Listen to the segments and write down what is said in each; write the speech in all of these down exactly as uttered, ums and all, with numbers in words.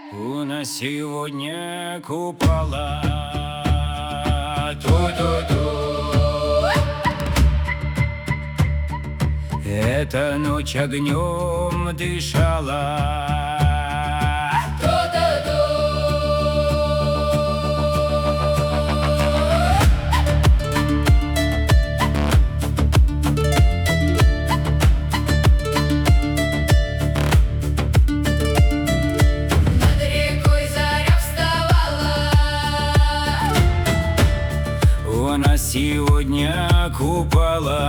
У нас сегодня купола. Ту-ту-ту. Эта ночь огнем дышала. У нас сегодня купола.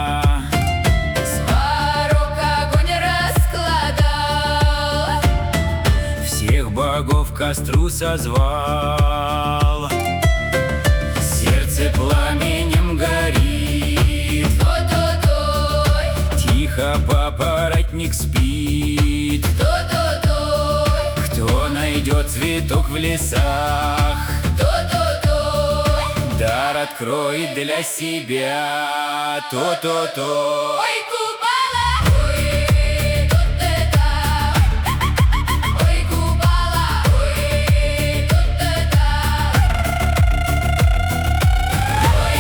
Сварог огонь раскладал, Всех богов к костру созвал. Сердце пламенем горит. Той-той-той, Тихо папоротник спит. той-той-той, Кто найдет цветок в лесах, той-той-той. дар откроет для себя. То-то-то. Ой, купола, ой, тут это. Ой, купола, ой, тут это. Ой,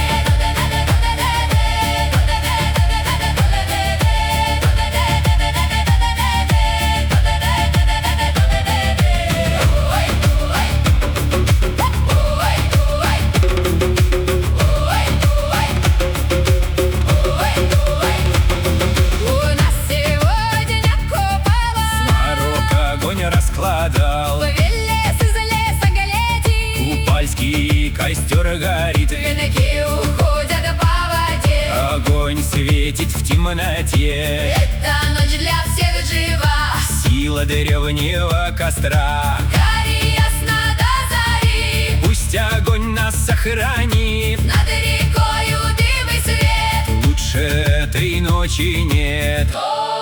раскладал. повелес из леса глядит, Купальский костер горит. венки уходят по воде. Огонь светит в темноте. Эта ночь для всех жива. Сила древнего костра. Гори ясно до зари. Пусть огонь нас сохранит. Над рекою дым и свет. Лучше этой ночи нет. Ой,